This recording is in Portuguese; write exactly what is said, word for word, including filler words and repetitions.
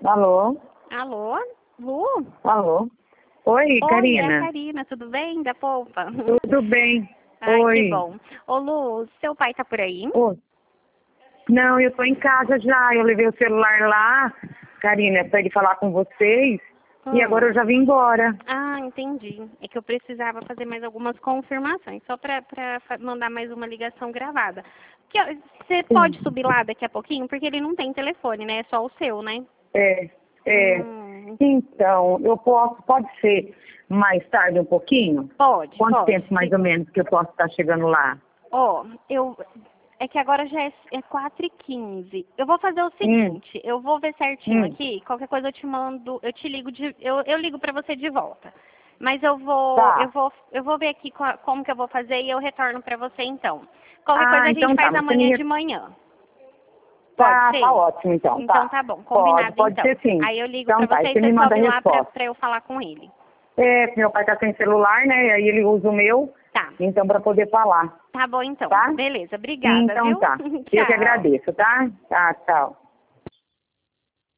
Alô? Alô? Lu? Alô? Oi, Oi, Karina. é a Karina, tudo bem? Da Polpa? Tudo bem? Ai, Oi. que bom. Ô, Lu, seu pai tá por aí? Oi. Não, eu tô em casa já. Eu levei o celular lá, Karina, pra ele falar com vocês. Hum. E agora eu já vim embora. Ah, entendi. É que eu precisava fazer mais algumas confirmações, só pra, pra fa- mandar mais uma ligação gravada. Que, ó, você pode subir lá daqui a pouquinho? Porque ele não tem telefone, né? É só o seu, né? É, é. Hum, Então, eu posso, pode ser mais tarde um pouquinho? pode, Quanto pode. tempo mais ou menos que eu posso estar chegando lá? Ó, eu. É que agora já é, é quatro e quinze. Eu vou fazer o Hum, seguinte, eu vou ver certinho hum, aqui, qualquer coisa eu te mando, eu te ligo de. Eu, eu ligo pra você de volta. Mas eu vou, eu tá. vou, eu vou ver aqui qua- como que eu vou fazer e eu retorno pra você então. Qualquer coisa Ah, a gente então tá. faz Você me... amanhã re- de manhã. Pode Tá, tá ser? ótimo então, Então tá. tá bom, Pode, combinado pode então. ser sim. Aí eu ligo Então pra tá, você aí e você você me manda a sobe lá pra, resposta. pra eu falar com ele. É, meu pai tá sem celular, né? Aí ele usa o meu, Tá. então para poder falar, Tá bom então. tá? Beleza, obrigada, Então viu? tá. Eu que Tchau. agradeço, tá? Tá, tchau.